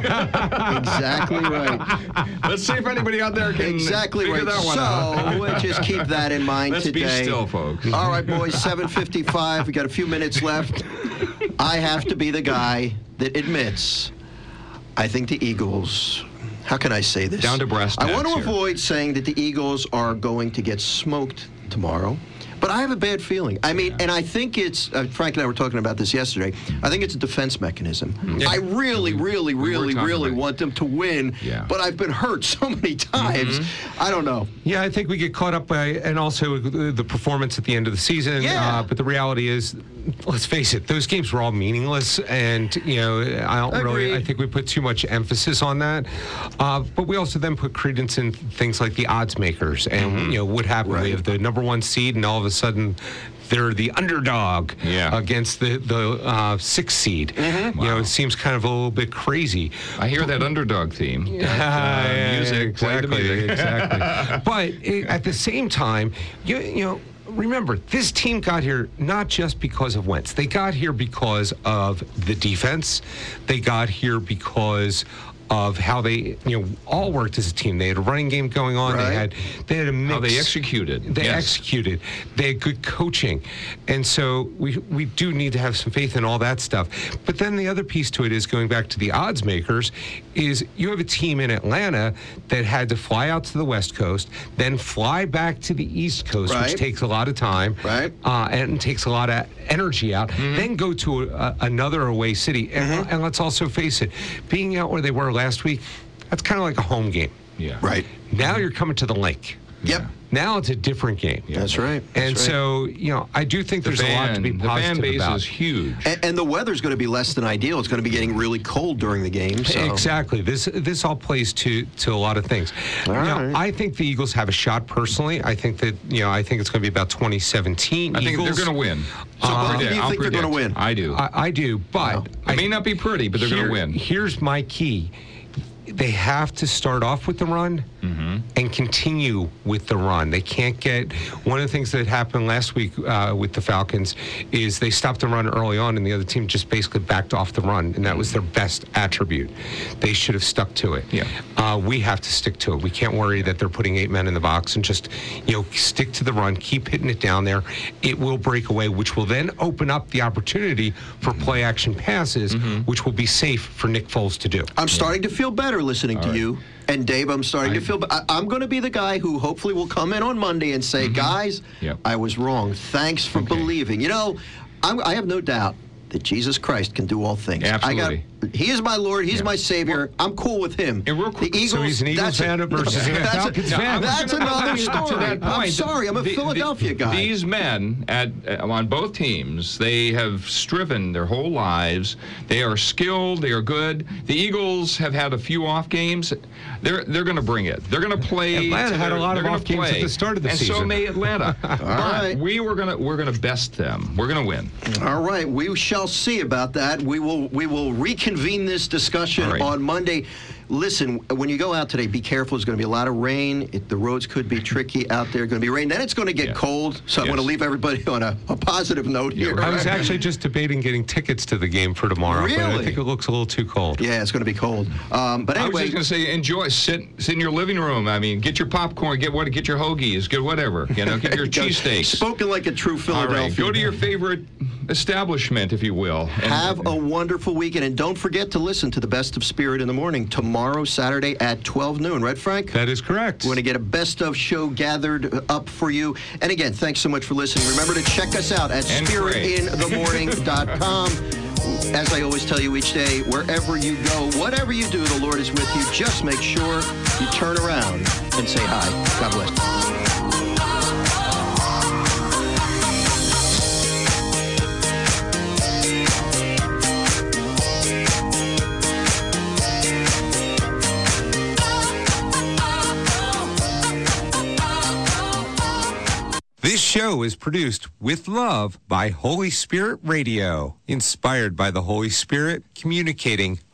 Exactly right. Let's see if anybody out there can Exactly figure right. that one so out. we'll just keep that in mind Let's today. be still, folks. All right, boys, seven fifty-five. We got a few minutes left. I have to be the guy that admits I think the Eagles, how can I say this? Down to brass I want to tacks here. avoid saying that the Eagles are going to get smoked tomorrow, But I have a bad feeling. I mean, and I think it's, uh, Frank and I were talking about this yesterday, I think it's a defense mechanism. Yeah. I really, really, we were really, talking really about it. want them to win, Yeah. but I've been hurt so many times. I don't know. Yeah, I think we get caught up by, and also the, the performance at the end of the season. Yeah. Uh, but the reality is, let's face it, those games were all meaningless, and you know, I don't really. Agreed. I think we put too much emphasis on that. Uh, but we also then put credence in things like the odds makers, and you know what happened. Right. We have the number one seed, and all of a sudden, they're the underdog Yeah. against the the uh, sixth seed. You know, it seems kind of a little bit crazy. I hear that underdog theme. That, Yeah, uh, yeah, music, play the exactly, music. exactly. But eh, at the same time, you you know, remember this team got here not just because of Wentz. They got here because of the defense. They got here because of how they, you know, all worked as a team. They had a running game going on. Right. They had, they had a mix. How they executed. They Yes. executed. They had good coaching, and so we we do need to have some faith in all that stuff. But then the other piece to it is going back to the odds makers. Is you have a team in Atlanta that had to fly out to the West Coast, then fly back to the East Coast, Right. which takes a lot of time, Right. uh, and takes a lot of energy out. Then go to a, another away city, and, and let's also face it, being out where they were last week, that's kind of like a home game. Yeah. Right. Now you're coming to the lake. Yep. Now it's a different game. That's right. And That's right. so, you know, I do think The there's a lot to fan, be the positive fan base about. is huge. And, and the weather's going to be less than ideal. It's going to be getting really cold during the game. So. Exactly. This this all plays to to a lot of things. All Now, right. I think the Eagles have a shot personally. I think that, you know, I think it's going to be about twenty seventeen. I think Eagles. they're going to win. So I'll both of predict- you I'll think they're gonna predict. win? I do. I, I do, but it may not be pretty, but they're going here- to win. Here's my key. They have to start off with the run Mm-hmm. and continue with the run. They can't get one of the things that happened last week uh, with the Falcons is they stopped the run early on, and the other team just basically backed off the run, and that was their best attribute. They should have stuck to it. Yeah. Uh, we have to stick to it. We can't worry that they're putting eight men in the box, and just you know stick to the run, keep hitting it down there. It will break away, which will then open up the opportunity for play action passes, which will be safe for Nick Foles to do. I'm starting to feel better listening to you. And Dave, I'm starting to feel. I, I'm going to be the guy who hopefully will come in on Monday and say, "Guys, Yep. I was wrong. Thanks for believing." You know, I'm, I have no doubt that Jesus Christ can do all things. Absolutely. I got, he is my Lord. He's Yeah. my Savior. I'm cool with him. And real quick- the Eagles, So he's an Eagles that's a- fan versus a that's Falcons a- fan. That's another To story. that I'm point, sorry. I'm a the- Philadelphia the- guy. These men at uh, on both teams, they have striven their whole lives. They are skilled. They are good. The Eagles have had a few off games. They're they're going to bring it. They're going to play. Atlanta to had their- a lot of they're gonna off games at play. the start of the and season. so may Atlanta. But right. we were gonna we're gonna best them. We're gonna win. All right, we shall see about that. We will we will reconvene this discussion All right. on Monday. Listen, when you go out today, be careful. There's going to be a lot of rain. It, the roads could be tricky out there. Going to be rain. Then it's going to get Yeah. cold. So I Yes. want to leave everybody on a, a positive note Yeah, here. right. I was actually just debating getting tickets to the game for tomorrow, but I Really? think it looks a little too cold. Yeah, it's going to be cold. Um, but I was anyway, just going to say, enjoy, sit, sit in your living room. I mean, get your popcorn, get what, get your hoagies, get whatever. You know, get your cheesesteaks. spoken like a true All Philadelphia. right, go to your favorite establishment, if you will. And- Have a wonderful weekend, and don't forget to listen to the Best of Spirit in the Morning tomorrow, Saturday at twelve noon. Right, Frank? That is correct. We're going to get a best of show gathered up for you. And again, thanks so much for listening. Remember to check us out at And spirit pray. in the morning dot com. As I always tell you each day, wherever you go, whatever you do, the Lord is with you. Just make sure you turn around and say hi. God bless. This show is produced with love by Holy Spirit Radio, inspired by the Holy Spirit, communicating